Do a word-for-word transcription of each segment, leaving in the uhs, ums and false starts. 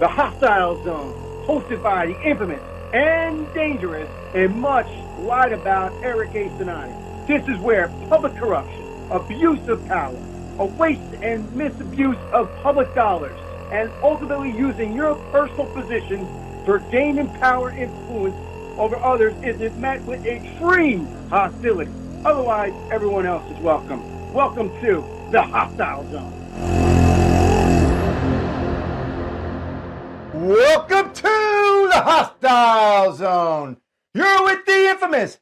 The Hostile Zone, hosted by the infamous and dangerous and much lied about Eric A. Sinani. This is where public corruption, abuse of power, a waste and misabuse of public dollars, and ultimately using your personal position for gaining power influence over others isn't met with extreme hostility. Otherwise, everyone else is welcome. Welcome to the Hostile Zone. Welcome to the Hostile Zone. You're with the infamous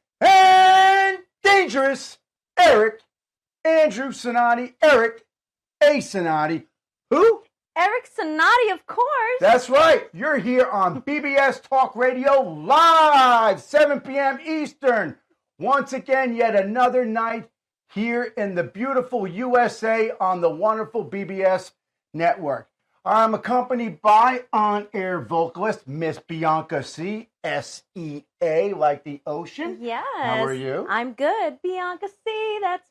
and dangerous Eric Andrew Sinani, Eric A. Sinani. Who? Eric Sinani, of course. That's right. You're here on B B S Talk Radio live, seven p.m. Eastern. Once again, yet another night here in the beautiful U S A on the wonderful B B S network. I'm accompanied by on-air vocalist Miss Bianca C. S E A, like the ocean. Yes. How are you? I'm good. Bianca C., that's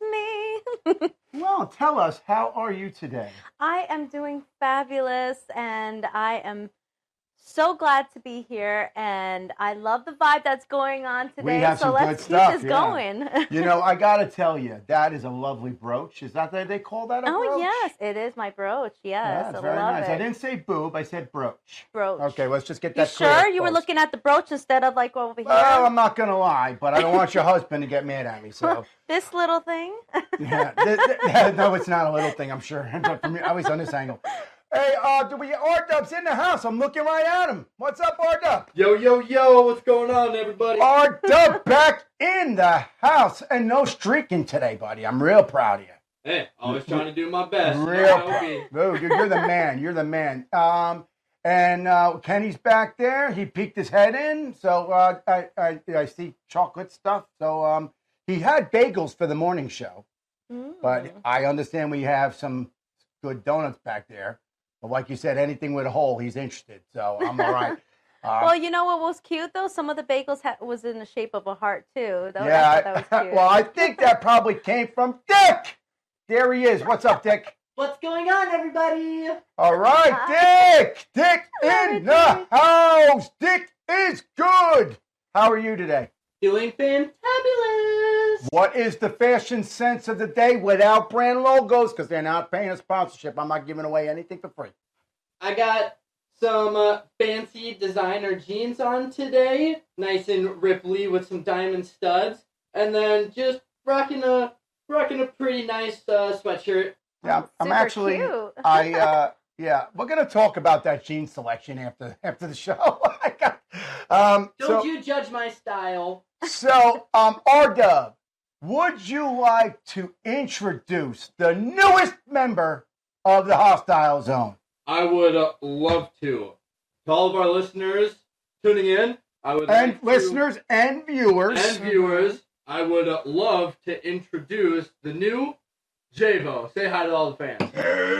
me. Well, tell us, how are you today? I am doing fabulous, and I am so glad to be here, and I love the vibe that's going on today. We have so some let's good keep stuff, this yeah. going. You know, I got to tell you, that is a lovely brooch. Is that what they call that a oh, brooch? yes, it is my brooch. Yes, Yeah, I very love nice. it. I didn't say boob, I said brooch. Brooch. Okay, let's just get You that clear. sure you were folks. looking at the brooch instead of like over here? Well, I'm not going to lie, but I don't want your husband to get mad at me, so. This little thing? Yeah, th- th- no, it's not a little thing, I'm sure. But for me, I was on this angle. Hey, uh, do we R-Dub's in the house? I'm looking right at him. What's up, R-Dub? Yo, yo, yo, what's going on, everybody? R-Dub back in the house. And no streaking today, buddy. I'm real proud of you. Hey, always trying to do my best. Real You know how it proud. be. Oh, you're, you're the man. You're the man. Um, and uh, Kenny's back there. He peeked his head in. So uh, I, I, I see chocolate stuff. So um, he had bagels for the morning show. Mm. But I understand we have some good donuts back there. But like you said, anything with a hole, he's interested. So I'm all right. Uh, Well, you know what was cute though? Some of the bagels ha- was in the shape of a heart too. That, yeah. I thought that was cute. Well, I think that probably came from Dick. There he is. What's up, Dick? What's going on, everybody? All right, Hi. Dick. Dick Hi, in the Dick. house. Dick is good. How are you today? Doing fantabulous. What is the fashion sense of the day without brand logos? Because they're not paying a sponsorship. I'm not giving away anything for free. I got some uh, fancy designer jeans on today. Nice and ripply with some diamond studs. And then just rocking a rocking a pretty nice uh, sweatshirt. Yeah, I'm Super actually. cute. I uh, yeah, we're gonna talk about that jean selection after after the show. I got, um, Don't so, you judge my style. So, um, R-Dub, would you like to introduce the newest member of the Hostile Zone? I would uh, love to. To all of our listeners tuning in, I would And like to- listeners and viewers. and viewers, I would uh, love to introduce the new Javo. Say hi to all the fans.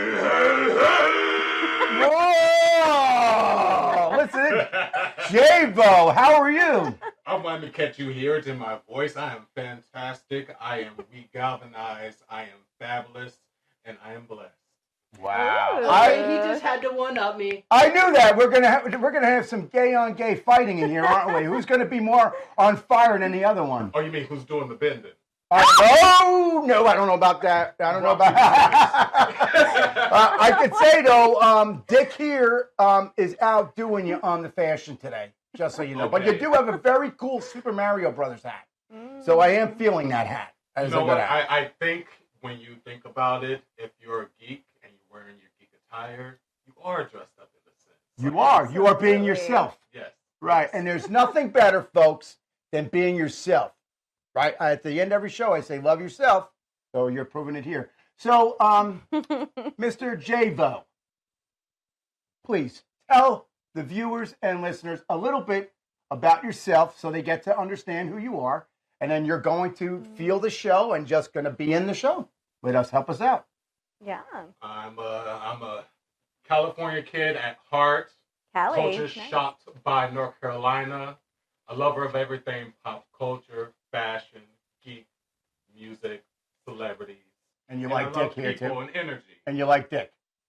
Whoa! Listen, Javo, how are you? I'm glad to catch you here. It's in my voice. I am fantastic. I am re-galvanized. I am fabulous. And I am blessed. Wow. Ooh. I, Okay, he just had to one-up me. I knew that. We're gonna have we're gonna have some gay on gay fighting in here, aren't we? Who's gonna be more on fire than the other one? Oh, you mean who's doing the bending? Uh, no, no, I don't know about that. I don't know about. uh, I could say though, um, Dick here um, is outdoing you on the fashion today, just so you know. But you Okay. do have a very cool Super Mario Brothers hat, Mm. so I am feeling that hat. That You is know a good what? hat. I, I think when you think about it, if you're a geek and you're wearing your geek attire, you are dressed up in a sense. You are. You are being Absolutely. yourself, Yes. right? And there's nothing better, folks, than being yourself. Right at the end of every show, I say, "Love yourself." So you're proving it here. So, um, Mister Javo, please tell the viewers and listeners a little bit about yourself so they get to understand who you are. And then you're going to feel the show and just going to be in the show. Let us help us out. Yeah. I'm a, I'm a California kid at heart. Callie. Culture Nice. shocked by North Carolina. A lover of everything pop culture, fashion, geek, music, celebrities. And you And like I Dick love here, people too. and energy. And you like Dick.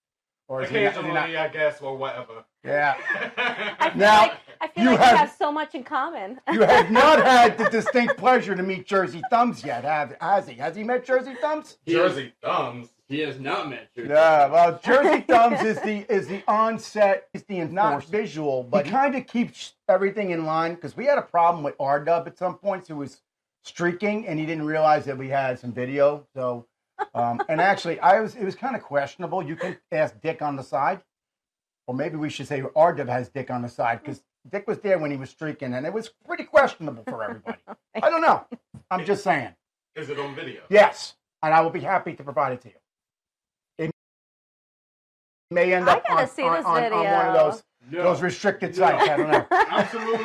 Or is he not, is he Occasionally, not? I guess, or whatever. Yeah. I feel Now, like, I feel you like have- we have so much in common. You have not had the distinct pleasure to meet Jersey Thumbs yet, have, has he? Has he met Jersey Thumbs? He Jersey thumbs. He has not met Jersey. Yeah, well, Jersey Thumbs is the is the onset, is the not visual, but he kind of keeps everything in line because we had a problem with R Dub at some points who was streaking and he didn't realize that we had some video. So, um, and actually, I was it was kind of questionable. You can ask Dick on the side, or maybe we should say R Dub has Dick on the side because Dick was there when he was streaking, and it was pretty questionable for everybody. I don't know. I'm just saying. Is it on video? Yes, and I will be happy to provide it to you. May end I up gotta on, see on, this on, on one of video. those No. those restricted sites. I don't know. Absolutely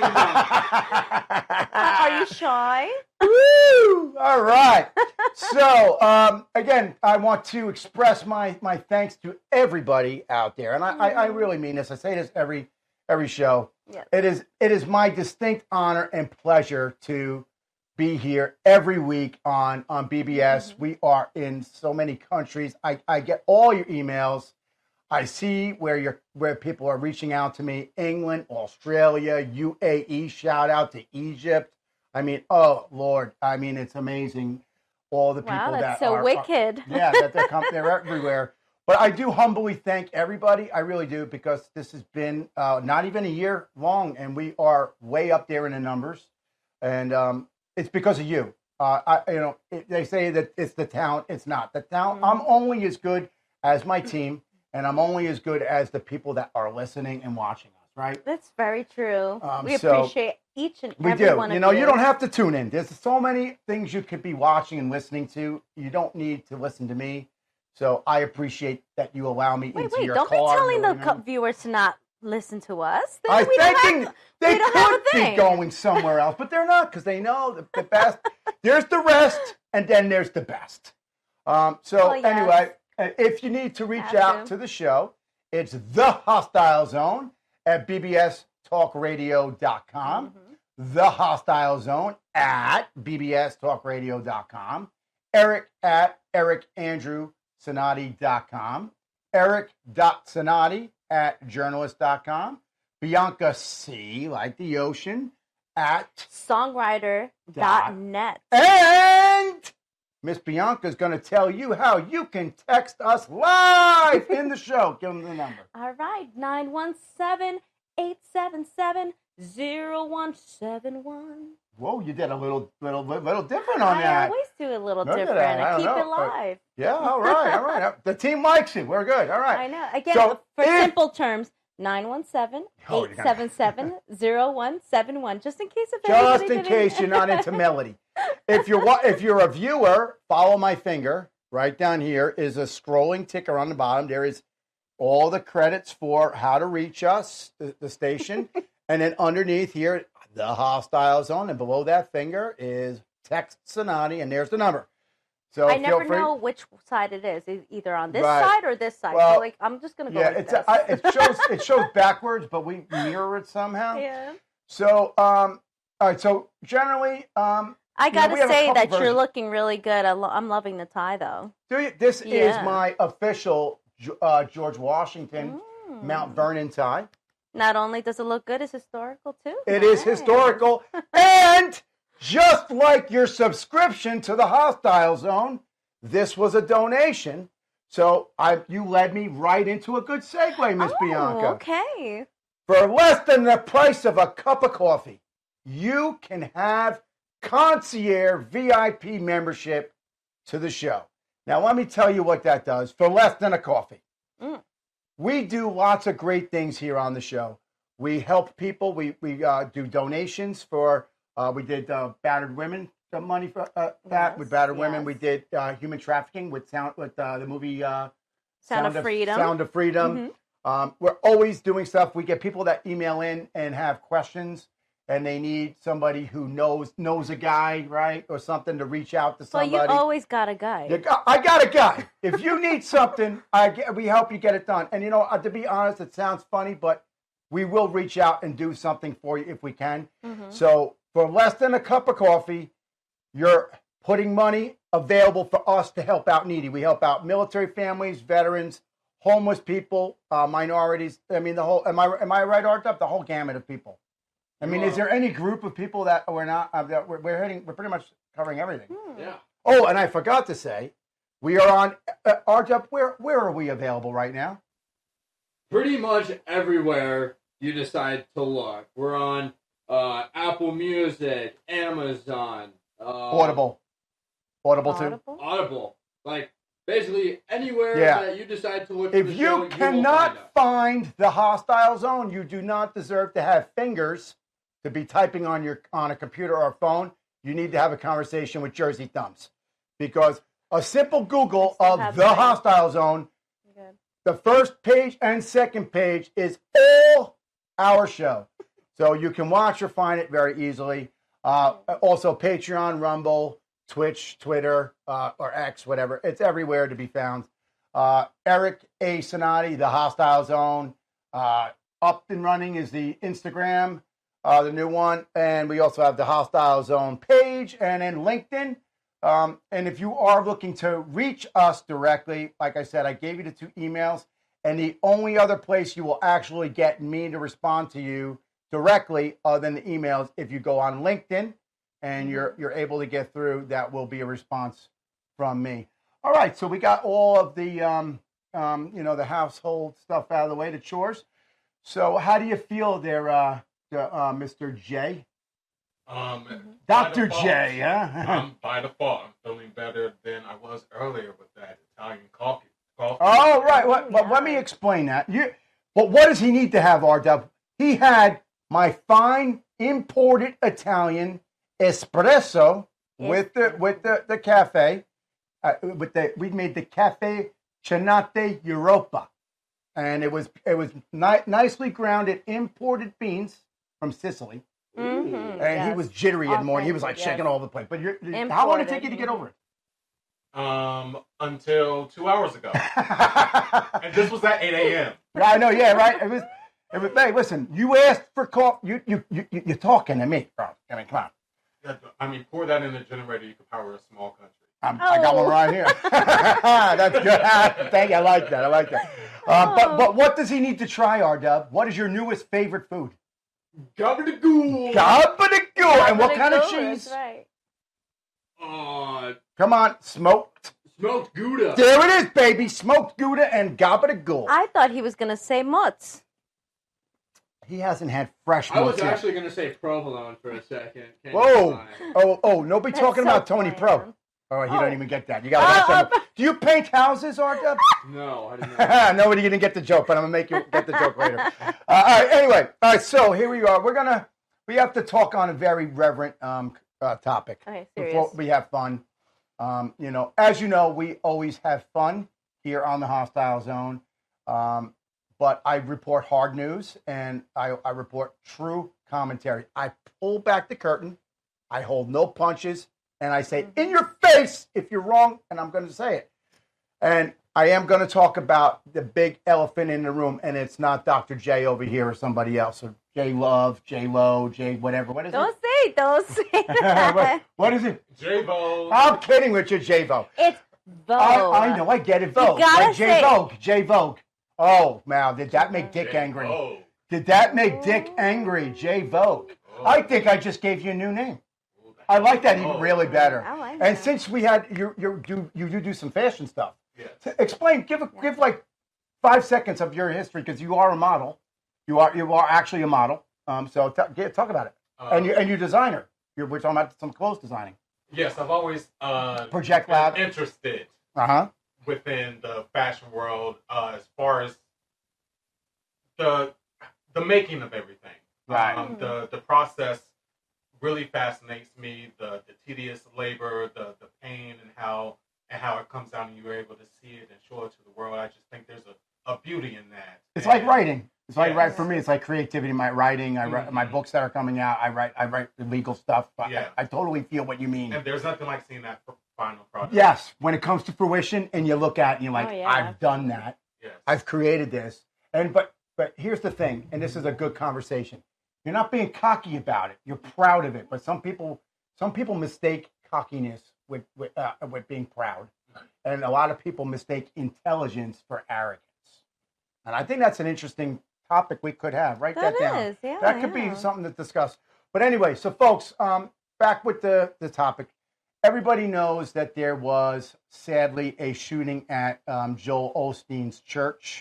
not. Are you shy? Woo! All right. So um, again, I want to express my my thanks to everybody out there, and I, I, I really mean this. I say this every every show. Yes. It is it is my distinct honor and pleasure to be here every week on on B B S. Mm-hmm. We are in so many countries. I, I get all your emails. I see where you're, where people are reaching out to me. England, Australia, U A E. Shout out to Egypt. I mean, oh Lord, I mean it's amazing. All the people Wow, that that's so are, wicked. Are, yeah, that they come, they're everywhere. But I do humbly thank everybody. I really do, because this has been uh, not even a year long, and we are way up there in the numbers. And um, it's because of you. Uh, I, you know, it, they say that it's the talent. It's not the talent. Mm-hmm. I'm only as good as my team. And I'm only as good as the people that are listening and watching us, right? That's very true. Um, we so- appreciate each and We every do. one of You know, you. you don't have to tune in. There's so many things you could be watching and listening to. You don't need to listen to me. So I appreciate that you allow me Wait, into wait! your Don't car. be telling or, the you co- know. viewers to not listen to us. Then I'm we don't thinking have to- they we don't have could a be thing. going somewhere else, but they're not, because they know the, the best. There's the rest, and then there's the best. Um, so Oh, yes. anyway, uh, if you need to reach Have out to. to the show, it's The Hostile Zone at b b s talk radio dot com. Mhm. The Hostile Zone at b b s talk radio dot com. Eric at eric andrew sonati dot com. Eric dot sonati at journalist dot com. Bianca C, like the ocean, at Songwriter dot net. and Miss Bianca is going to tell you how you can text us live in the show. Give them the number. All right, nine one seven, eight seven seven, zero one seven one. Whoa, you did a little, little, little different on I that. always do a little Look at different. that. I I don't keep know. it live. Yeah, all right, all right. The team likes you. We're good. All right. I know. Again, So for if- simple terms, nine one seven, Oh, eight you're seven seven, zero one seven one. Just in case if Just anybody in didn't- case you're not into melody. If you're wa- if you're a viewer, follow my finger. Right down here is a scrolling ticker on the bottom. There is all the credits for how to reach us, the, the station. And then underneath here, the Hostile Zone. And below that finger is text Sonati, and there's the number. So I feel never free. know which side it is, e- either on this Right. side or this side. Well, so, like, I'm just gonna go Yeah, with it's this. I, it shows it shows backwards, but we mirror it somehow. yeah. So, um, all right. So generally, um, I You know, gotta we have a say couple that you're versions. looking really good. I lo- I'm loving the tie, though. do you, this is Yeah. my official uh, George Washington Mm. Mount Vernon tie. Not only does it look good, it's historical too. It is Nice. historical, and just like your subscription to the Hostile Zone, this was a donation. So I, you led me right into a good segue, Miss Oh, Bianca. okay. For less than the price of a cup of coffee, you can have concierge V I P membership to the show. Now, let me tell you what that does for less than a coffee. Mm. We do lots of great things here on the show. We help people. We we uh, do donations for. Uh, we did uh, battered women uh, money for uh, that Yes, with battered women. yes. We did uh, human trafficking with sound with uh, the movie uh, Sound of Freedom. Sound of Freedom. Mhm. Um, we're always doing stuff. We get people that email in and have questions, and they need somebody who knows knows a guy, right, or something to reach out to Well, somebody. you always got a guy. You got- I got a guy. If you need something, I get, we help you get it done. And you know, uh, to be honest, it sounds funny, but we will reach out and do something for you if we can. Mhm. So for less than a cup of coffee, you're putting money available for us to help out needy. We help out military families, veterans, homeless people, uh, minorities. I mean, the whole. Am I am I right, Art? Up the whole gamut of people. I mean, You is are. there any group of people that we're not? Uh, that we're, we're hitting. We're pretty much covering everything. Hmm. Yeah. Oh, and I forgot to say, we are on uh, Art Up. Where where are we available right now? Pretty much everywhere you decide to look. We're on uh, Apple Music, Amazon, uh, Audible, Audible too. Audible? Audible. Like, basically anywhere Yeah. that you decide to look for If the you show, you cannot will find us. find the hostile zone, you do not deserve to have fingers to be typing on your on a computer or a phone. You need to have a conversation with Jersey Thumbs, because a simple Google I still of have the mine. hostile zone, Good. the first page and second page is all our show, so you can watch or find it very easily. Uh, also, Patreon, Rumble, Twitch, Twitter, uh, or X, whatever. It's everywhere to be found. Uh, Eric A. Sonati, The Hostile Zone. Uh, Up and Running is the Instagram, uh, the new one. And we also have the Hostile Zone page and then LinkedIn. Um, and if you are looking to reach us directly, like I said, I gave you the two emails. And the only other place you will actually get me to respond to you directly, other than the emails, if you go on LinkedIn and you're you're able to get through, that will be a response from me. All right, so we got all of the um, um, you know, the household stuff out of the way, the chores. So how do you feel there, uh, uh, Mister J? Um, Mm-hmm. by Doctor default, J, huh? um, by default, I'm feeling better than I was earlier with that Italian coffee. coffee. Oh, right. Well, Oh, well, let me yeah. explain that. You, but what does he need to have, R W? He had my fine imported Italian espresso with the with the the cafe. Uh, with the we made the Cafe Cenate Europa, and it was it was ni- nicely grounded imported beans from Sicily. Mhm, And yes. he was jittery in the morning. He was like Authentic, shaking yes. all over the place. But you're, how long did it take you to get Imported, over Um, until two hours ago, it? and this was at eight a.m. Yeah, I know. Yeah, right. It was. It was. Hey, listen. You asked for coffee. You you you you- you're talking to me, bro. I mean, come on. I mean, pour that in a generator, you could power a small country. I'm, I got one Oh. right here. That's good. Thank you. I like that. I like that. Uh, but but what does he need to try, R W? What is your newest favorite food? Gabagool! Gabagool. And what kind of That's cheese? right. Uh, Come on, smoked. smoked Gouda. There it is, baby. Smoked Gouda and Gabagool. I thought he was going to say mutts. He hasn't had fresh I was mozz yet. actually going to say provolone for a second. Can't Whoa. lie. Oh, oh, nobody That's talking so about Tony Pro. bland. Oh, you Oh. don't even get that. You got to Oh, watch them. Do you paint houses, R W? No, I didn't know. Nobody didn't get the joke, but I'm gonna make you get the joke later. Uh, all right. Anyway, all right. So here we are. We're gonna we have to talk on a very reverent um, uh, topic Okay, before serious. we have fun. Um, you know, as you know, we always have fun here on the Hostile Zone. Um, but I report hard news and I, I report true commentary. I pull back the curtain. I hold no punches. And I say, in your face, if you're wrong, and I'm going to say it. And I am going to talk about the big elephant in the room, and it's not Doctor J over here or somebody else, or J Love, J Lo, J whatever. What is Don't it? say, don't say what, that. what is it? J-Bo. I'm kidding with you, J Vogue. It's Vogue. I, I know, I get it, Vogue. gotta Like J say- Vogue, J Vogue. Oh, wow, did that make Dick angry? J-Bo. Did that make Dick angry, J Vogue? Oh. I think I just gave you a new name. I like that even Oh. really better. I like And that. since we had you, you do you do do some fashion stuff. Yes. So explain, give a, give like five seconds of your history because you are a model. You are you are actually a model. Um, so t- get, talk about it. Uh, and you and you're a designer. You're, we're talking about some clothes designing. Yes, I've always uh, Project been Lab. interested Uh huh. within the fashion world uh, as far as the the making of everything. Right. Um, the the process really fascinates me. The the tedious labor, the the pain, and how and how it comes out, and you're able to see it and show it to the world. I just think there's a, a beauty in that. It's And- like writing. It's like Yes. write for me. It's like creativity. My writing. I write my Mhm. books that are coming out. I write. I write legal stuff. I- Yeah. I, I totally feel what you mean. And there's nothing like seeing that final product. Yes, when it comes to fruition, and you look at it and you're like, Oh, yeah. I've done that. Yes. I've created this. And but but here's the thing, and this is a good conversation. You're not being cocky about it. You're proud of it. But some people some people mistake cockiness with with, uh, with being proud, and a lot of people mistake intelligence for arrogance. And I think that's an interesting topic we could have. Write that, That down. is, yeah, that could yeah. be something to discuss. But anyway, so folks, um, back with the, the topic. Everybody knows that there was, sadly, a shooting at um, Joel Osteen's church.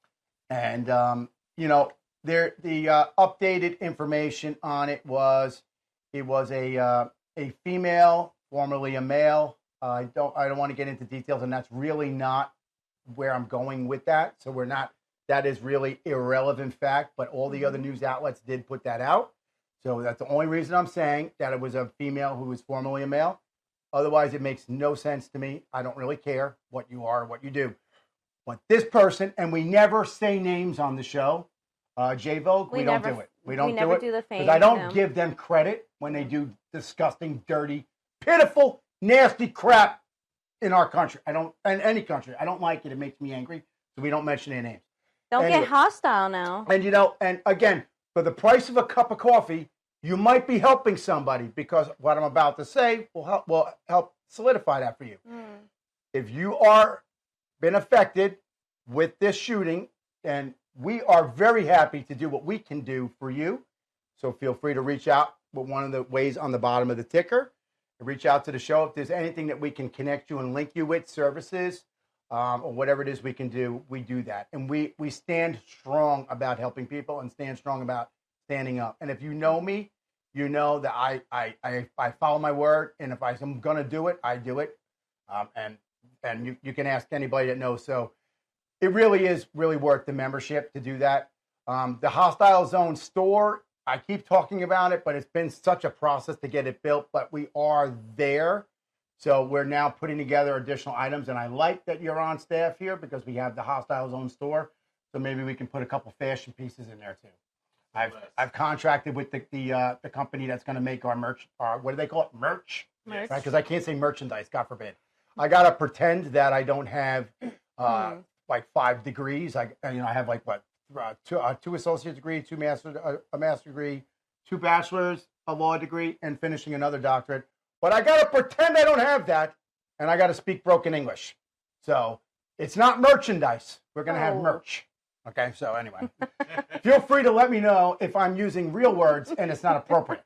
And, um, you know, there the uh, updated information on it was it was a uh, a female, formerly a male. Uh, I don't I don't want to get into details, and that's really not where I'm going with that. So we're not. That is really irrelevant fact, but all the other news outlets did put that out. So that's the only reason I'm saying that it was a female who was formerly a male. Otherwise, it makes no sense to me. I don't really care what you are or what you do. But this person, and we never say names on the show, uh, J-Vogue, we, We don't never- do it. We don't we do never it. do the Because fame, I don't no. give them credit when they do disgusting, dirty, pitiful, nasty crap in our country. I don't, in any country. I don't like it. It makes me angry. So we don't mention their names. Don't Anyway. get hostile now. And, you know, and again, for the price of a cup of coffee, you might be helping somebody because what I'm about to say will help, will help solidify that for you. Mm. If you are been affected with this shooting, and we are very happy to do what we can do for you. So feel free to reach out with one of the ways on the bottom of the ticker. Reach out to the show if there's anything that we can connect you and link you with, services, um, or whatever it is we can do, we do that. And we, we stand strong about helping people and stand strong about standing up. And if you know me, you know that I, I, I, I follow my word. And if I'm going to do it, I do it. Um, and and you, you can ask anybody that knows. So it really is really worth the membership to do that. Um, the Hostile Zone store, I keep talking about it, but it's been such a process to get it built, but we are there. So we're now putting together additional items, and I like that you're on staff here because we have the Hostile Zone store. So maybe we can put a couple fashion pieces in there too. I've I've contracted with the the, uh, the company that's going to make our merch. Our, what do they call it? Merch. Merch. Right? Because I can't say merchandise. God forbid. I gotta pretend that I don't have uh, Hmm. like five degrees. I you know I have like what uh, two uh, two associate degree, two master uh, a master degree, two bachelors, a law degree, and finishing another doctorate. But I gotta pretend I don't have that, and I gotta speak broken English. So it's not merchandise. We're gonna have Oh. merch. Okay. So anyway, feel free to let me know if I'm using real words and it's not appropriate.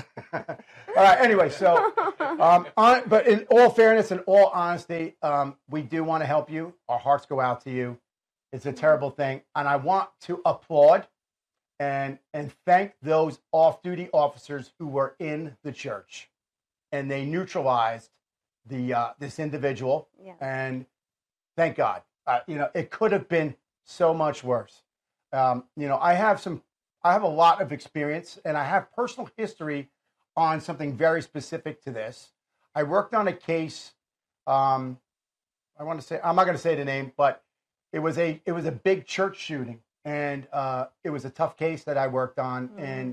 All right. Anyway, so, um, on, but in all fairness and all honesty, um, we do want to help you. Our hearts go out to you. It's a terrible thing, and I want to applaud and and thank those off-duty officers who were in the church, and they neutralized the uh, this individual. Yeah. And thank God. Uh, you know, it could have been so much worse. Um, you know, I have some. I have a lot of experience, and I have personal history on something very specific to this. I worked on a case. Um, I want to say I'm not going to say the name, but it was a it was a big church shooting, and uh, it was a tough case that I worked on, Mm. and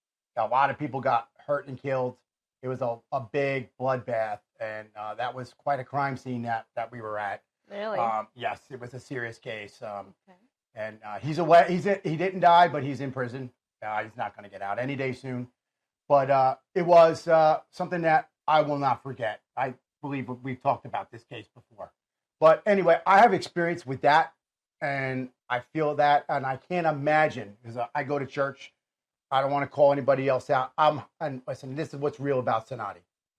a lot of people got hurt and killed. It was a, a big bloodbath, and uh, that was quite a crime scene that that we were at. Really? Um, yes, it was a serious case. Um, Okay. and uh, he's away. He's in, he didn't die, but he's in prison. Uh, he's not going to get out any day soon. But uh, it was uh, something that I will not forget. I believe we've talked about this case before. But anyway, I have experience with that, and I feel that, and I can't imagine because I go to church. I don't want to call anybody else out. I'm and listen. This is what's real about Sonati.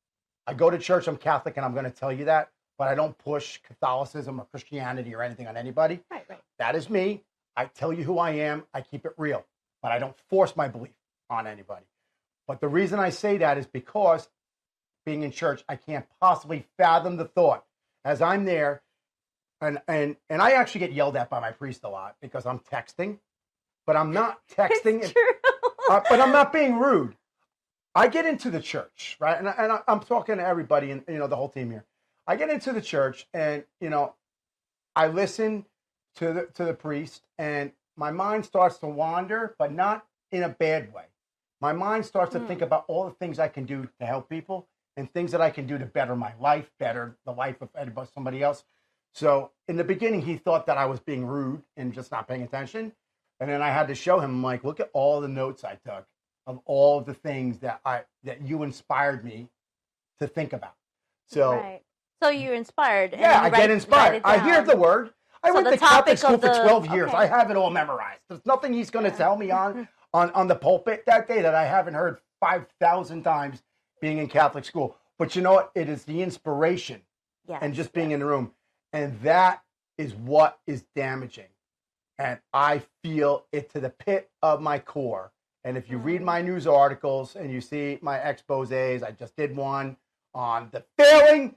I go to church. I'm Catholic, and I'm going to tell you that. But I don't push Catholicism or Christianity or anything on anybody. Right, right. That is me. I tell you who I am. I keep it real, but I don't force my belief on anybody. But the reason I say that is because being in church, I can't possibly fathom the thought as I'm there. And, and, and I actually get yelled at by my priest a lot because I'm texting, but I'm not texting. It's true. uh, but I'm not being rude. I get into the church, right? And, I, and I, I'm talking to everybody and, you know, the whole team here. I get into the church and, you know, I listen to the to the priest and my mind starts to wander, but not in a bad way. My mind starts to Mm. think about all the things I can do to help people and things that I can do to better my life, better the life of anybody, somebody else. So in the beginning, he thought that I was being rude and just not paying attention. And then I had to show him, like, look at all the notes I took of all of the things that I that you inspired me to think about. So Right. So you're inspired. and yeah, you I write- get write inspired. it I hear down. the word. I So went the to Catholic topic school of for the- twelve years. okay. I have it all memorized. There's nothing he's going to tell me on, on, on the pulpit that day that I haven't heard five thousand times being in Catholic school. But you know what? It is the inspiration Yes, and just being yes. in the room. And that is what is damaging. And I feel it to the pit of my core. And if you read my news articles and you see my exposés, I just did one on the failing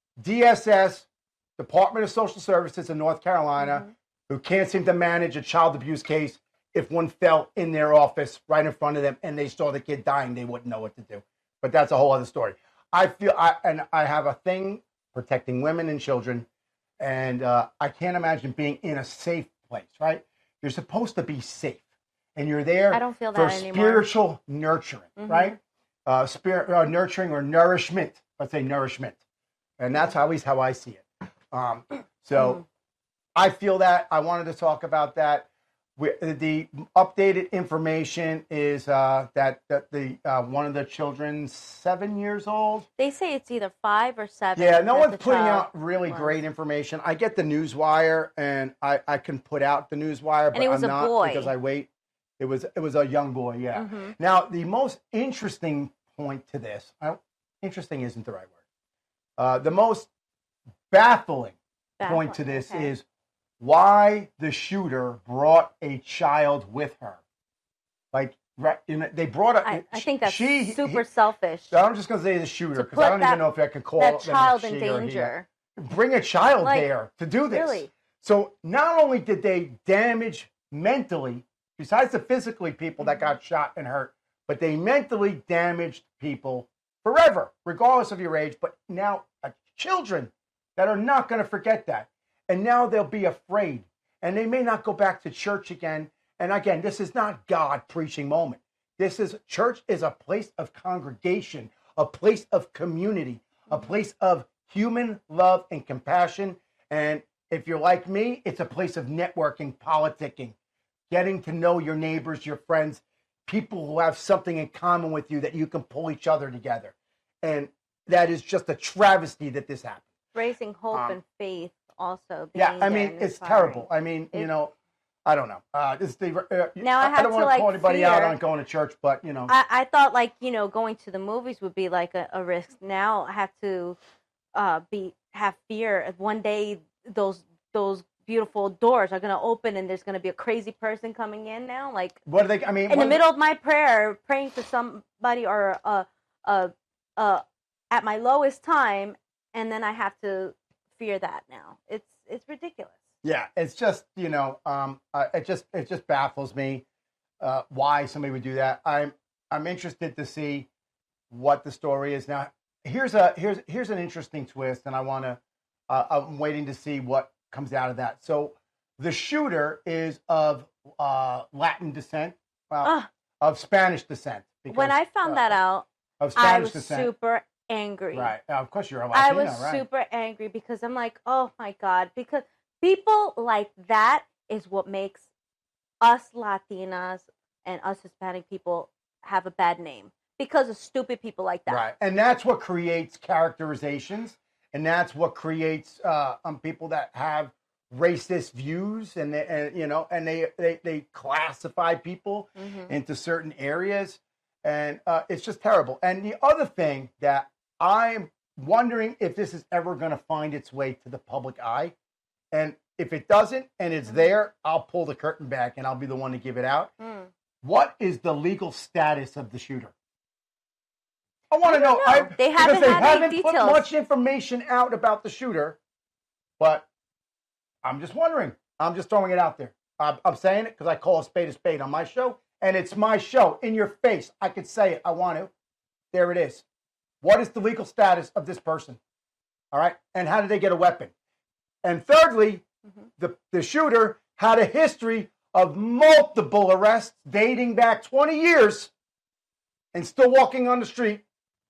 D S S, Department of Social Services in North Carolina, Mhm. who can't seem to manage a child abuse case. If one fell in their office right in front of them and they saw the kid dying, they wouldn't know what to do. But that's a whole other story. I feel, I, and I have a thing protecting women and children, and uh, I can't imagine being in a safe place, right? You're supposed to be safe, and you're there I don't feel for that anymore. spiritual nurturing, Mhm. right? Uh, spirit uh, nurturing or nourishment. Let's say nourishment, and that's always how I see it. Um, so Mhm. I feel that I wanted to talk about that. We, the updated information is uh, that that the uh, one of the children, seven years old. They say it's either five or seven. Yeah, no that one's the putting child out really was. great information. I get the Newswire, and I, I can put out the Newswire, but it was I'm a not boy. because I wait. It was it was a young boy, yeah. Mhm. Now the most interesting point to this, I don't, interesting isn't the right word. Uh, the most baffling point to Baffling, this okay. is why the shooter brought a child with her. Like, right, you know, they brought a. I, I think that's she, super he- selfish. I'm just going to say the shooter To because I put don't that- even know if I can call that them a child in she or he. danger. Bring a child Like, there to do this. Really? So not only did they damage mentally, besides the physically people that got shot and hurt, but they mentally damaged people forever, regardless of your age. But now uh, children that are not going to forget that. And now they'll be afraid. And they may not go back to church again. And again, this is not God preaching moment. This is church is a place of congregation, a place of community, a place of human love and compassion. And if you're like me, it's a place of networking, politicking, getting to know your neighbors, your friends, people who have something in common with you that you can pull each other together. And that is just a travesty that this happened. Raising hope Um, and faith also. Yeah, being I there mean, and it's inspiring. terrible. I mean, you It- know, I don't know. Uh, this is the, uh, Now I I have don't to, want to like, call anybody out fear- on going to church, but, you know. I, I thought like, you know, going to the movies would be like a, a risk. Now I have to uh, be have fear. One day those those beautiful doors are going to open and there's going to be a crazy person coming in now. Like What do they, I mean, in the what- middle of my prayer, praying for somebody or uh, uh, uh, at my lowest time, and then I have to fear that now. It's it's ridiculous. Yeah, it's just, you know, um, uh, it just it just baffles me uh, why somebody would do that. I'm I'm interested to see what the story is now. Here's a here's here's an interesting twist, and I want to. Uh, I'm waiting to see what comes out of that. So, the shooter is of uh, Latin descent, well, Ugh. of Spanish descent. When because, I found uh, that out, of I Spanish was descent, super angry. right? Uh, of course, you're a I Latina, was right? super angry because I'm like, oh my God, because people like that is what makes us Latinas and us Hispanic people have a bad name because of stupid people like that. Right, and that's what creates characterizations, and that's what creates uh, um, people that have racist views, and, they, and you know, and they, they they classify people Mhm. into certain areas, and uh, it's just terrible. And the other thing that I'm wondering if this is ever going to find its way to the public eye, and if it doesn't, and it's there, I'll pull the curtain back, and I'll be the one to give it out. Mm. What is the legal status of the shooter? I want to I don't know. know. I, They because haven't they had any haven't put details. much information out about the shooter, but I'm just wondering. I'm just throwing it out there. I'm, I'm saying it because I call a spade a spade on my show, and it's my show. In your face, I could say it. I want to. There it is. What is the legal status of this person? All right, and how did they get a weapon? And thirdly, Mhm. the the shooter had a history of multiple arrests dating back twenty years and still walking on the street,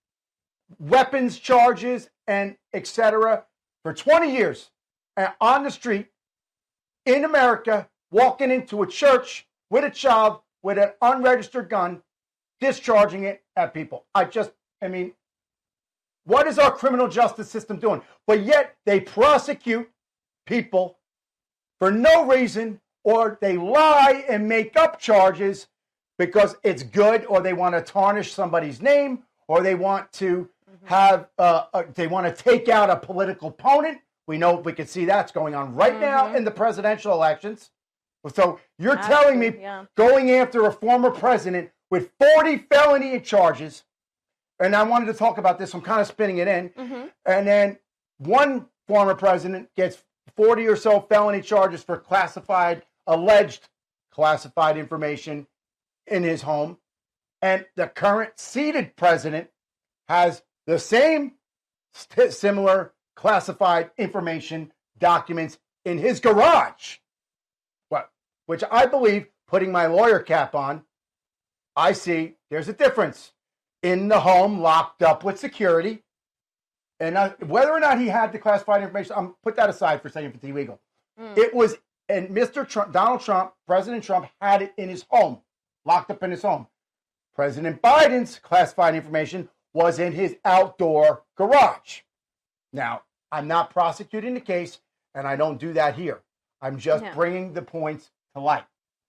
weapons charges and et cetera for twenty years uh, on the street in America, walking into a church with a child with an unregistered gun, discharging it at people. I just, I mean, what is our criminal justice system doing? But yet they prosecute people for no reason, or they lie and make up charges because it's good, or they want to tarnish somebody's name, or they want to have, uh, uh, they want to take out a political opponent. We know we can see that's going on right mm-hmm. now in the presidential elections. So you're Absolutely, telling me yeah. going after a former president with forty felony charges, and I wanted to talk about this, so I'm kind of spinning it in, mm-hmm. and then one former president gets forty or so felony charges for classified, alleged classified information in his home, and the current seated president has the same st- similar classified information documents in his garage. What? Which I believe, putting my lawyer cap on, I see there's a difference in the home locked up with security. And I, whether or not he had the classified information, I'm put that aside for a second for T. Legal. Mm. It was, and Mister Trump, Donald Trump, President Trump had it in his home, locked up in his home. President Biden's classified information was in his outdoor garage. Now, I'm not prosecuting the case, and I don't do that here. I'm just yeah. bringing the points to light.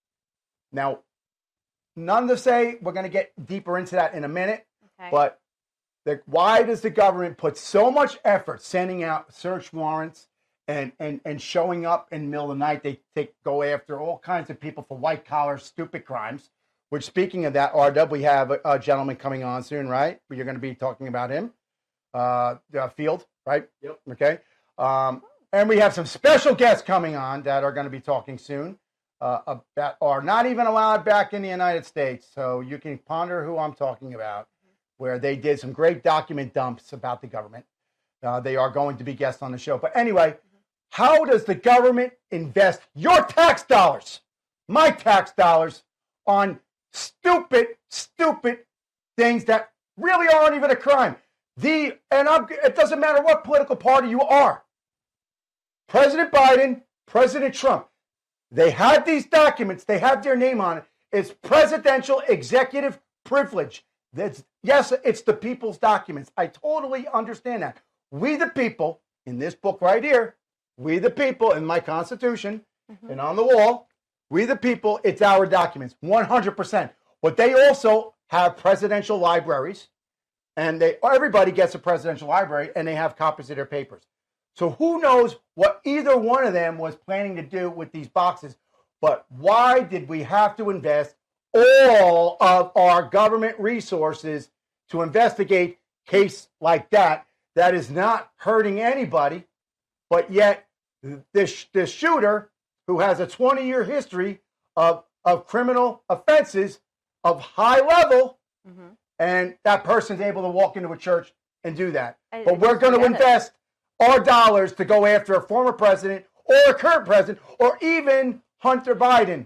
Now, none to say, we're going to get deeper into that in a minute, okay. but the, why does the government put so much effort sending out search warrants and, and, and showing up in the middle of the night? They take go after all kinds of people for white-collar, stupid crimes, which, speaking of that, R W, we have a, a gentleman coming on soon, right? You're going to be talking about him, uh, uh, Field, right? Yep. Okay. Um, and we have some special guests coming on that are going to be talking soon uh, that are not even allowed back in the United States. So you can ponder who I'm talking about, where they did some great document dumps about the government. Uh, they are going to be guests on the show. But anyway, how does the government invest your tax dollars, my tax dollars, on stupid, stupid things that really aren't even a crime? The and I'm, it doesn't matter what political party you are. President Biden, President Trump, they had these documents. They have their name on it. It's presidential executive privilege. That's, yes, it's the people's documents. I totally understand that. We the people, in this book right here, we the people, in my Constitution, mm-hmm. and on the wall, we the people, it's our documents, one hundred percent. But they also have presidential libraries, and they everybody gets a presidential library, and they have copies of their papers. So who knows what either one of them was planning to do with these boxes, but why did we have to invest all of our government resources to investigate a case like that, that is not hurting anybody, but yet this, this shooter, who has a twenty-year history of, of criminal offenses of high level, mm-hmm. and that person's able to walk into a church and do that. I, but I we're going to invest our dollars to go after a former president or a current president or even Hunter Biden.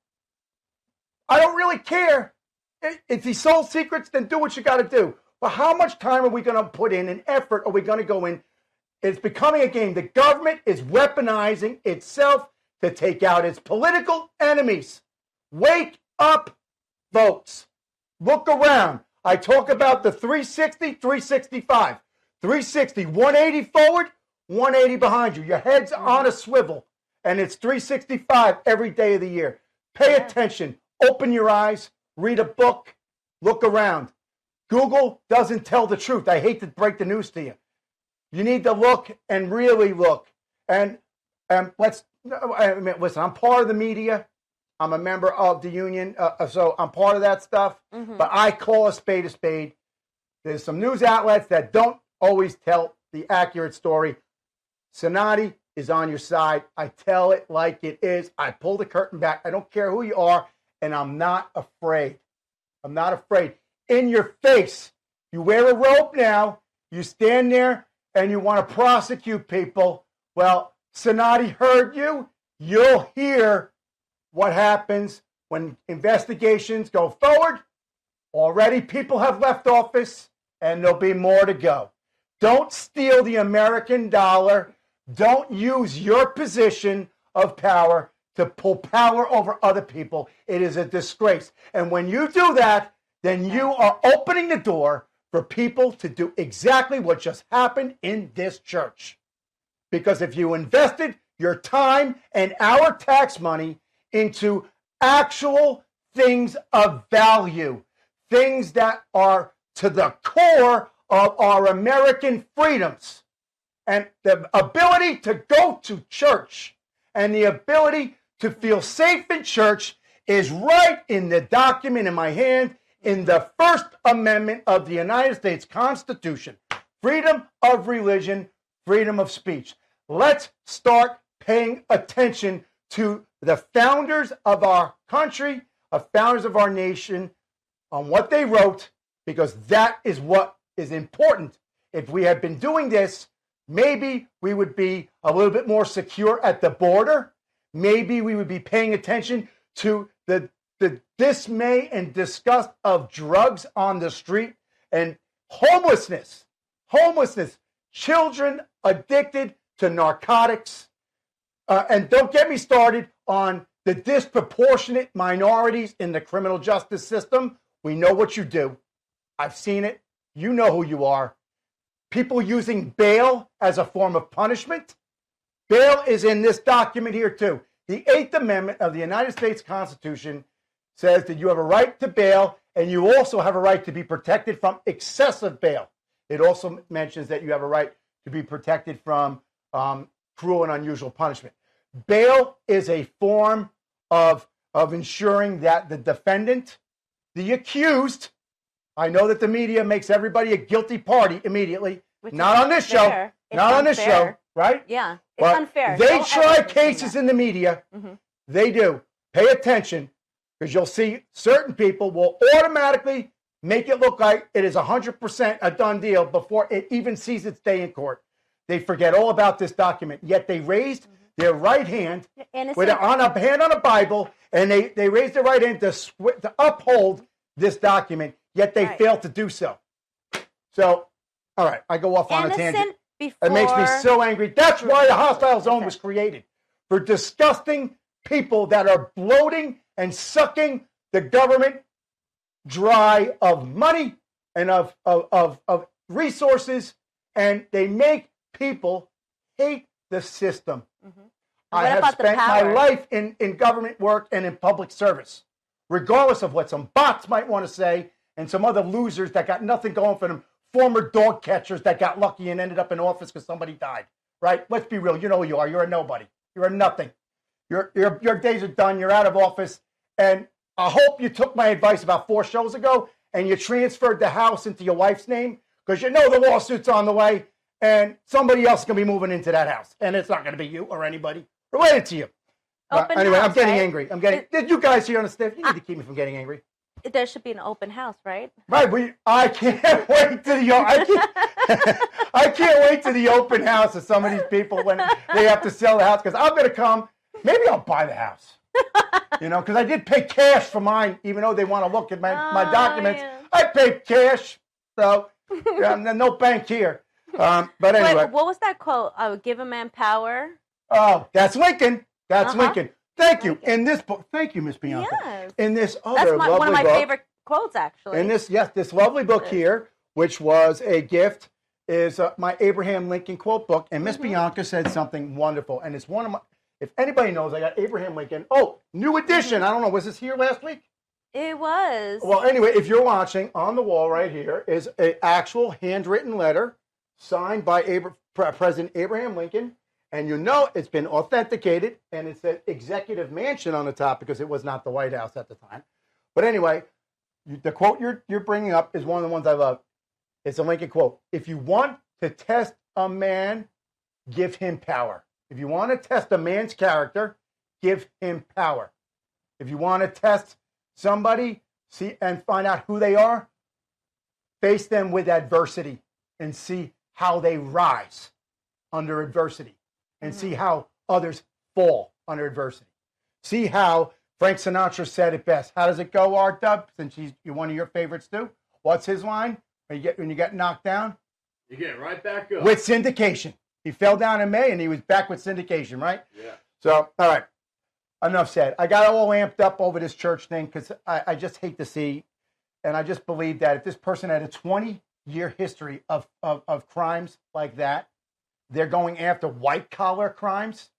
I don't really care. If he sold secrets, then do what you got to do. But how much time are we going to put in and effort are we going to go in? It's becoming a game. The government is weaponizing itself to take out its political enemies. Wake up, folks. Look around. I talk about the three sixty, three sixty-five. three sixty, one eighty forward, one eighty behind you. Your head's on a swivel, and it's three sixty-five every day of the year. Pay yeah. attention. Open your eyes. Read a book. Look around. Google doesn't tell the truth. I hate to break the news to you. You need to look and really look. And, and let's I mean, listen, I'm part of the media. I'm a member of the union, uh, so I'm part of that stuff. Mm-hmm. But I call a spade a spade. There's some news outlets that don't always tell the accurate story. Sonati is on your side. I tell it like it is. I pull the curtain back. I don't care who you are, and I'm not afraid. I'm not afraid. In your face. You wear a robe now. You stand there, and you want to prosecute people. Well, Sonati heard you. You'll hear what happens when investigations go forward. Already people have left office, and there'll be more to go. Don't steal the American dollar. Don't use your position of power to pull power over other people. It is a disgrace. And when you do that, then you are opening the door for people to do exactly what just happened in this church. Because if you invested your time and our tax money into actual things of value, things that are to the core of our American freedoms. And the ability to go to church and the ability to feel safe in church is right in the document in my hand in the First Amendment of the United States Constitution. Freedom of religion, freedom of speech. Let's start paying attention to the founders of our country, the founders of our nation, on what they wrote, because that is what is important. If we had been doing this, maybe we would be a little bit more secure at the border. Maybe we would be paying attention to the, the dismay and disgust of drugs on the street and homelessness. Homelessness. Children addicted to narcotics. Uh, and don't get me started on the disproportionate minorities in the criminal justice system. We know what you do. I've seen it. You know who you are. People using bail as a form of punishment. Bail is in this document here too. The Eighth Amendment of the United States Constitution says that you have a right to bail, and you also have a right to be protected from excessive bail. It also mentions that you have a right to be protected from um, cruel and unusual punishment. Bail is a form of, of ensuring that the defendant, the accused, I know that the media makes everybody a guilty party immediately. Which Not is on this unfair. show. It's Not on this unfair. show, right? Yeah, it's But unfair. They Don't try ever assume cases that. in the media. Mhm. They do. Pay attention, because you'll see certain people will automatically make it look like it is one hundred percent a done deal before it even sees its day in court. They forget all about this document, yet they raised their right hand Innocent. with a, on a hand on a Bible, and they, they raised their right hand to, sw- to uphold this document, yet they Right. failed to do so. So, all right, I go off on a tangent. Innocent before. It makes me so angry. That's why the hostile zone was created, for disgusting people that are bloating and sucking the government dry of money and of, of, of, of resources, and they make people hate the system. Mhm. I What have about the spent my power? life in, in government work and in public service, regardless of what some bots might want to say and some other losers that got nothing going for them, former dog catchers that got lucky and ended up in office because somebody died, right? Let's be real. You know who you are. You're a nobody. You're a nothing. Your, your, your days are done. You're out of office. And I hope you took my advice about four shows ago and you transferred the house into your wife's name, because you know the lawsuit's on the way and somebody else is going to be moving into that house. And it's not going to be you or anybody related to you. Uh, Open anyway, I'm house, getting right? angry. I'm getting. It- Did you guys here on the staff? You need to keep me from getting angry. There should be an open house, right? Right, we. I can't wait to the. I can't, I can't wait to the open house of some of these people when they have to sell the house, because I'm going to come. Maybe I'll buy the house. You know, because I did pay cash for mine, even though they want to look at my, my Oh, documents. yeah. I paid cash, so um, no bank here. Um, but anyway, Wait, what was that quote? Uh, give a man power. oh, that's Lincoln. That's Uh-huh. Lincoln. Thank you. Lincoln. In this book, thank you, Miss Bianca. Yes. In this other That's my, lovely one of my book, favorite quotes, actually. in this, yes, this lovely book here, which was a gift, is uh, my Abraham Lincoln quote book. And Miss Mhm. Bianca said something wonderful. And it's one of my, if anybody knows, I got Abraham Lincoln. Oh, new edition. Mm-hmm. I don't know. Was this here last week? It was. Well, anyway, if you're watching, on the wall right here is an actual handwritten letter signed by Abra- Pre- President Abraham Lincoln. And you know it's been authenticated, and it said Executive Mansion on the top because it was not the White House at the time. But anyway, you, the quote you're, you're bringing up is one of the ones I love. It's a Lincoln quote. If you want to test a man, give him power. If you want to test a man's character, give him power. If you want to test somebody, see and find out who they are, face them with adversity and see how they rise under adversity, and Mhm. see how others fall under adversity. See how Frank Sinatra said it best. How does it go, Art Dub? Since he's you're one of your favorites too. What's his line? When you get when you get knocked down? You get right back up. With syndication. He fell down in May and he was back with syndication, right? Yeah. So, all right. Enough said. I got all amped up over this church thing because I, I just hate to see, and I just believe that if this person had a twenty-year history of, of, of crimes like that, they're going after white-collar crimes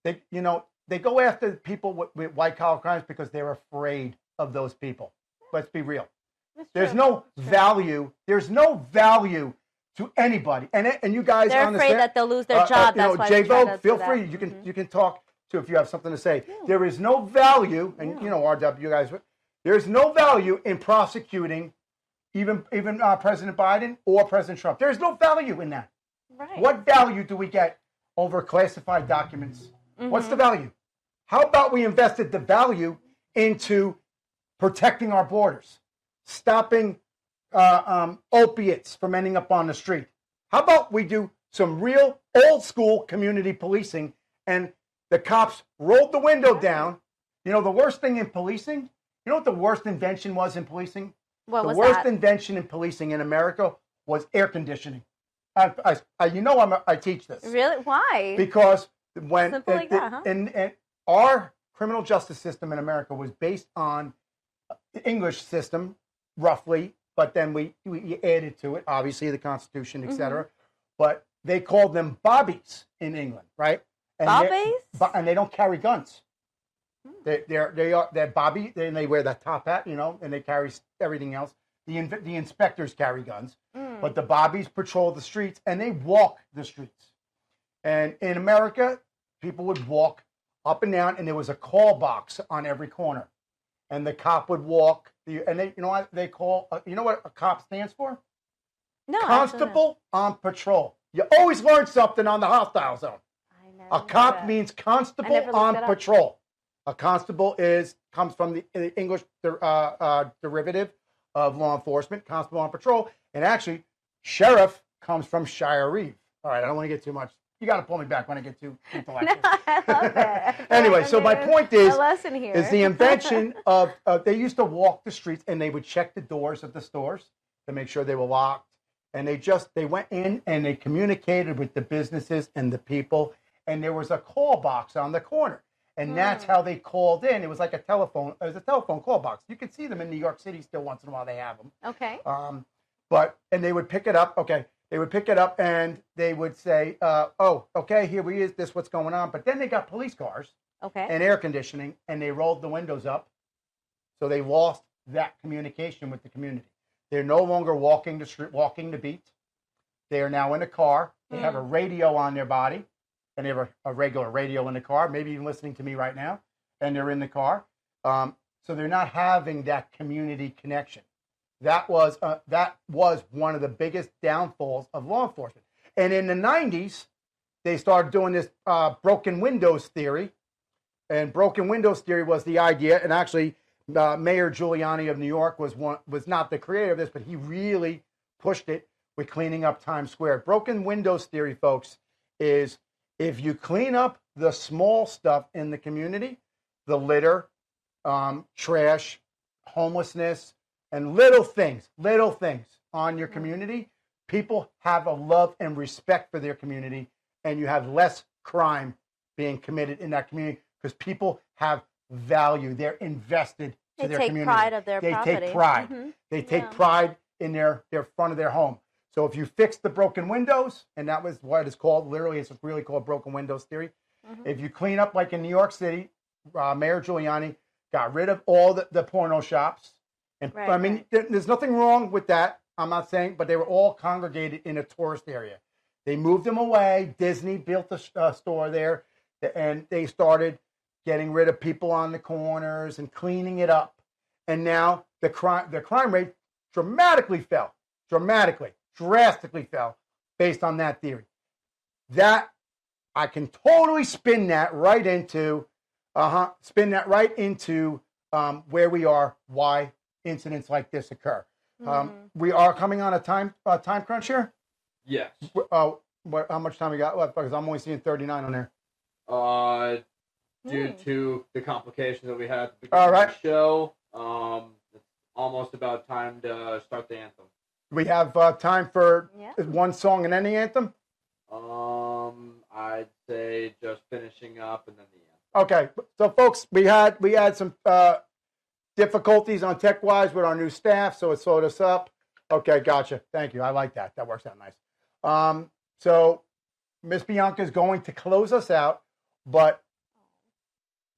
They, you know, they go after people with, with white collar crimes because they're afraid of those people. Let's be real. That's There's true. no That's true. value. There's no value to anybody, and and you guys They're understand. afraid that they'll lose their uh, uh, job. you know, That's why they try J-Vo, to do feel that. free. You can Mhm. you can talk to if you have something to say. Yeah. There is no value, and Yeah. you know, R W, you guys. There's no value in prosecuting even even uh, President Biden or President Trump. There's no value in that. Right. What value do we get over classified documents? What's the Mhm. value? How about we invested the value into protecting our borders, stopping uh, um, opiates from ending up on the street? How about we do some real old school community policing and the cops rolled the window down? You know, the worst thing in policing, you know what the worst invention was in policing? What the was worst that? invention in policing in America was air conditioning. I, I, I you know I'm a, I teach this. Really? Why? Because when Simple it- like that, huh? and, and our criminal justice system in America was based on the English system, roughly, but then we, we added to it, obviously, the Constitution, et cetera. Mm-hmm. But they called them bobbies in England, right? And they're- Bobbies? bo- And they don't carry guns. Hmm. They, they're they are they're bobby, and they wear that top hat, you know, and they carry everything else. The inv- the inspectors carry guns, Mm. but the bobbies patrol the streets and they walk the streets. And in America, people would walk up and down, and there was a call box on every corner, and the cop would walk. The and they you know what they call uh, you know what a cop stands for? No, actually, no. Constable on patrol. You always learn something on the hostile zone. I never A knew cop that. means I constable never looked on it up. patrol. A constable is comes from the, the English uh, uh, derivative of law enforcement, constable on patrol, and actually, sheriff comes from shire reeve. All right, I don't want to get too much. You got to pull me back when I get too No, intellectual. I love it. I feel Anyway, like so I'm my getting point is, a lesson here. is the invention of uh, they used to walk the streets and they would check the doors of the stores to make sure they were locked, and they just they went in and they communicated with the businesses and the people, and there was a call box on the corner, and that's Mm. how they called in. It was like a telephone. It was a telephone call box. You could see them in New York City still once in a while. They have them. Okay. Um, but and they would pick it up. Okay, they would pick it up and they would say, uh, "Oh, okay, here we is. This what's going on." But then they got police cars Okay. and air conditioning, and they rolled the windows up, so they lost that communication with the community. They're no longer walking the street, walking the beat. They are now in a car. They have a radio on their body, and they have a, a regular radio in the car. Maybe even listening to me right now, and they're in the car. Um, so they're not having that community connection. That was uh, that was one of the biggest downfalls of law enforcement. And in the nineties, they started doing this uh, broken windows theory. And broken windows theory was the idea. And actually, uh, Mayor Giuliani of New York was one was not the creator of this, but he really pushed it with cleaning up Times Square. Broken windows theory, folks, is if you clean up the small stuff in the community, the litter, um, trash, homelessness, and little things, little things on your community, people have a love and respect for their community, and you have less crime being committed in that community because people have value. They're invested to They their take community. pride of their they property. take pride. Mhm. They take Yeah. pride in their, their front of their home. So if you fix the broken windows, and that was what it's called, literally, it's really called broken windows theory. Mhm. If you clean up like in New York City, uh, Mayor Giuliani got rid of all the, the porno shops. And Right, I mean, right. there- there's nothing wrong with that. I'm not saying, but they were all congregated in a tourist area. They moved them away. Disney built a uh, store there, and they started getting rid of people on the corners and cleaning it up. And now the crime the crime rate dramatically fell, dramatically, drastically fell based on that theory. That I can totally spin that right into, uh huh, spin that right into um, where we are, why incidents like this occur. Um, Mhm. we are coming on a time uh, time crunch here. Yes. Uh, what, how much time we got left? Because I'm only seeing thirty-nine on there. Uh, due Hmm. to the complications that we had at the beginning All right. of the show, um, it's almost about time to start the anthem. We have uh, time for Yeah. one song and then the anthem. Um, I'd say just finishing up and then the anthem. Okay, so folks, we had we had some uh, difficulties on TechWise with our new staff, so it slowed us up. Okay, gotcha. Thank you. I like that. That works out nice. Um, so Miss Bianca is going to close us out, but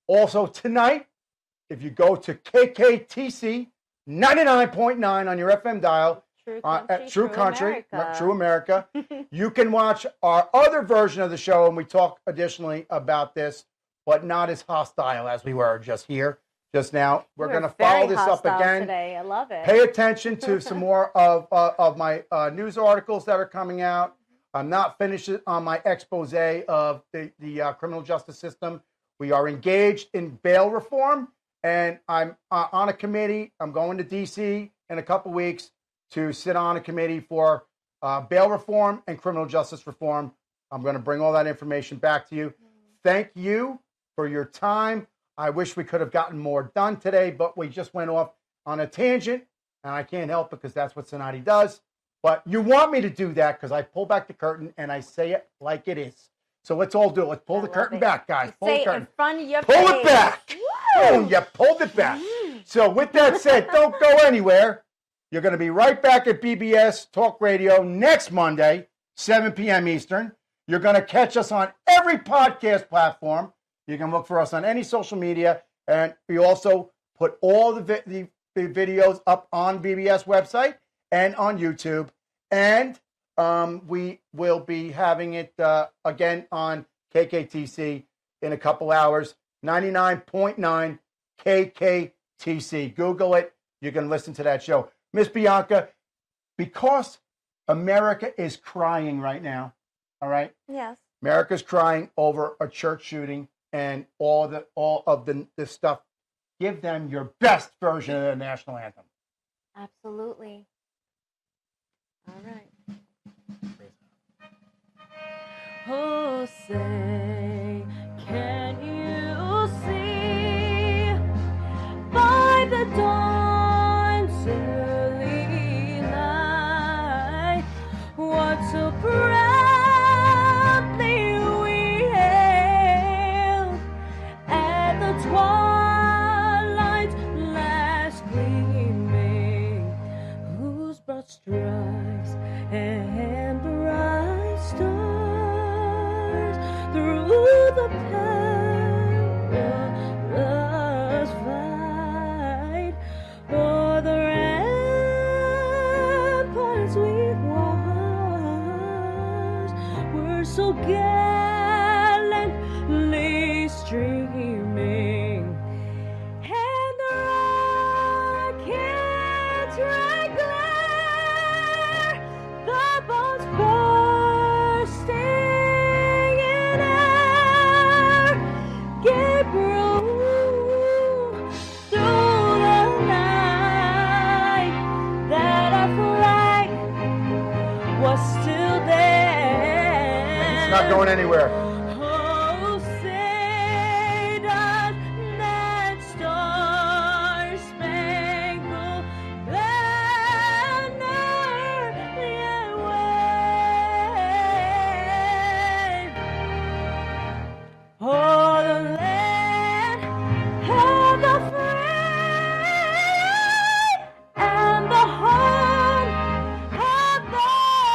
Also tonight, if you go to K K T C ninety-nine point nine on your F M dial, True uh, country, at True, true Country, America. True America, you can watch our other version of the show, and we talk additionally about this, but not as hostile as we were just here, just now. We're You going were to follow very this up hostile again. today. I love it. Pay attention to some more of uh, of my uh, news articles that are coming out. I'm not finished on my expose of the, the uh, criminal justice system. We are engaged in bail reform, and I'm uh, on a committee. I'm going to D C in a couple weeks to sit on a committee for uh, bail reform and criminal justice reform. I'm going to bring all that information back to you. Thank you for your time. I wish we could have gotten more done today, but we just went off on a tangent, and I can't help it because that's what Sonati does. But you want me to do that because I pull back the curtain and I say it like it is. So let's all do it. Let's pull I the love curtain it. back, guys. You Pull say the it curtain. in front of your Pull face. it back. Boom, you pulled it back. So with that said, don't go anywhere. You're going to be right back at B B S Talk Radio next Monday, seven p.m. Eastern. You're going to catch us on every podcast platform. You can look for us on any social media. And we also put all the, vi- the, the videos up on B B S website and on YouTube. And um, we will be having it uh, again on K K T C in a couple hours. ninety-nine point nine K K T C. Google it. You can listen to that show. Miss Bianca, because America is crying right now, all right? Yes. America's crying over a church shooting and all the all of the this stuff. Give them your best version of the national anthem. Absolutely. All right. Oh, say, can you see by the dawn's early light what so proudly we hailed at the twilight's last gleaming, whose broad stripes and bright stars through the perilous fight o'er the ramparts we watched were so gallantly streaming, and the rocket's red glare, the bombs bursting in air, gave room through the night that our flag was still there. It's not going anywhere. Oh, say does that star-spangled banner yet wave o'er the land of the free and the home of the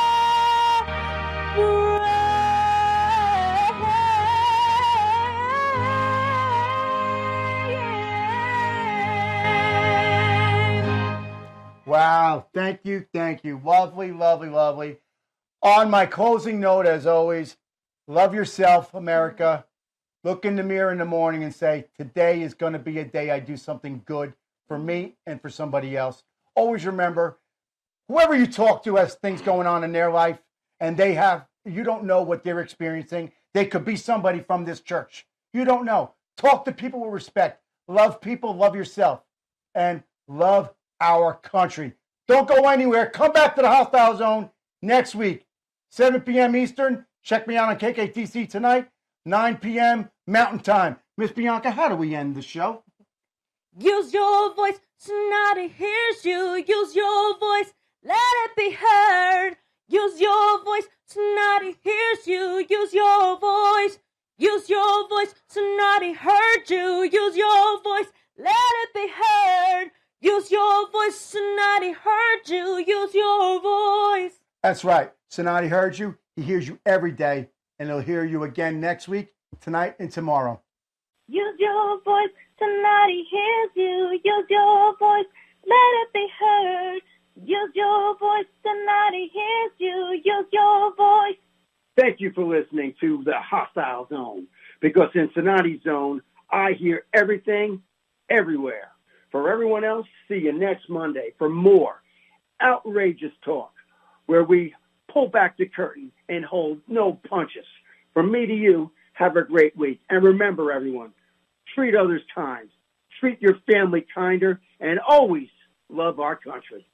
brave. Wow. Thank you. Thank you. Lovely, lovely, lovely. On my closing note, as always, love yourself, America. Look in the mirror in the morning and say, today is going to be a day I do something good for me and for somebody else. Always remember, whoever you talk to has things going on in their life, and they have, you don't know what they're experiencing. They could be somebody from this church. You don't know. Talk to people with respect. Love people, love yourself, and love our country. Don't go anywhere. Come back to the Hostile Zone next week, seven p.m. Eastern. Check me out on K K T C tonight, nine p.m. Mountain Time. Miss Bianca, how do we end the show? Use your voice, Sonati hears you. Use your voice, let it be heard. Use your voice, Sonati hears you. Use your voice, use your voice, Sonati heard you. Use your voice, let it be heard. Use your voice, Sonati heard you. Use your voice. That's right. Sonati heard you. He hears you every day, and he'll hear you again next week, tonight, and tomorrow. Use your voice, somebody hears you. Use your voice, let it be heard. Use your voice, somebody hears you. Use your voice. Thank you for listening to the Hostile Zone, because in Sonati's Zone, I hear everything, everywhere. For everyone else, see you next Monday for more outrageous talk, where we pull back the curtain and hold no punches. From me to you, have a great week. And remember, everyone, treat others kind, treat your family kinder, and always love our country.